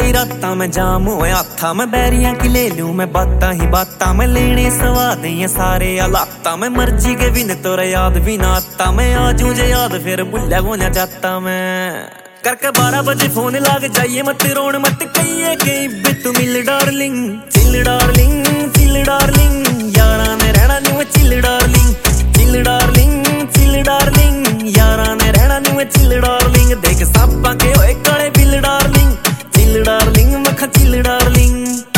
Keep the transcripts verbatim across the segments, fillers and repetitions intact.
कई रातां मैं जाम होए हाथा मैं बैरियां की ले लूं मैं बातां ही बातां मैं लेने स्वाद ये सारे हालाता मैं मर्जी के बिन तोरे याद भी ना आता मैं आजू जे याद फिर भुल्ला को ना जाता मैं करके बारह बजे फोन लाग जाइए मत रोन मत कहिए के बिट मिल darling chill darling chill darling यारा ने रहना नी मैं chill darling chill darling chill darling यारा ने रहना नी मैं चिल डार्लिंग देख सापा के होए काले बिल डार्लिंग चिल डार्लिंग मखा चिल डार्लिंग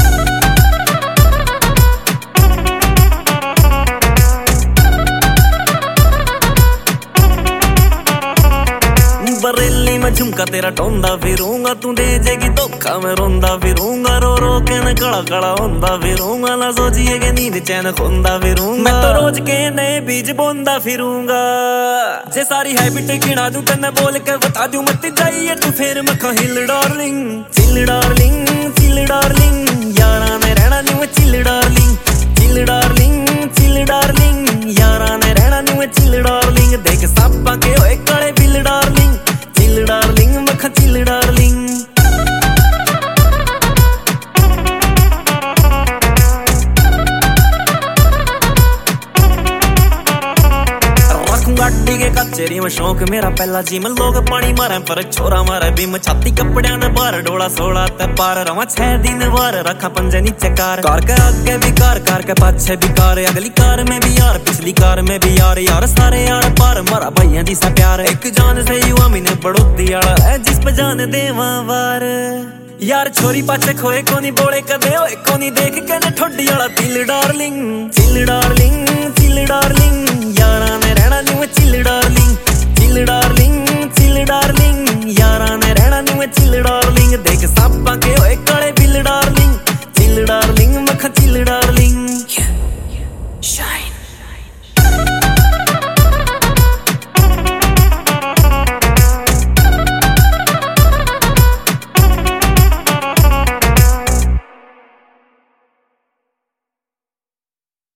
बरेली में झुमका तेरा टोंदा फिरूंगा तू दे जेगी धोखा मैं रोंदा फिरूंगा रो रो के न कड़ा कड़ा होंदा फिरूंगा ना सोचिए के नींद चैन खोंदा फिरूंगा मैं तो रोज के नए बीज बोंदा फिरूंगा जे सारी हैबिट गिना दूं तन्ने बोल के बता दूं मत जाइए तू फिर मखा हिल darling chill darling chill darling यारा ने रहना नी मैं chill darling chill darling chill darling यारा ने रहना नी मैं चिल डार्लिंग देख सापा के होए काले बिल डार्लिंग चिल डार्लिंग मखा चिल डार्लिंग गाड़ी के कचेरी में शौक मेरा पहला जी में लोग पानी मारे पर छोरा मारे भी मैं छाती कपड़िया ने बार डोला सोला ते पार रवा छह दिन बार रखा पंजे नीचे कार कार के आगे भी कार कार के पाछे भी कार अगली कार में भी यार पिछली कार में भी यार यार सारे यार पार मारा भैया जी सा प्यार एक जान से युवा मैंने बढ़ोती आला है जिस पे जान देवा वार यार छोरी पाछे खोए कोनी बोले कदे होए कोनी देख के ने ठोडी आला दिल डार्लिंग चिल डार्लिंग